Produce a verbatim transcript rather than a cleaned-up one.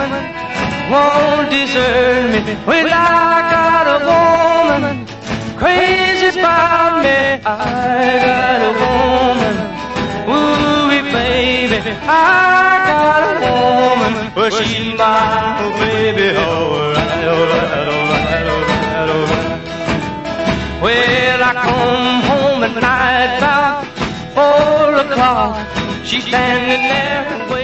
woman won't desert me when I got a woman crazy about me. I got a woman, ooh baby, I got a woman, well she's my baby. Alright, alright, alright, alright, alright. Well, I come home at night about four o'clock. She's standing there.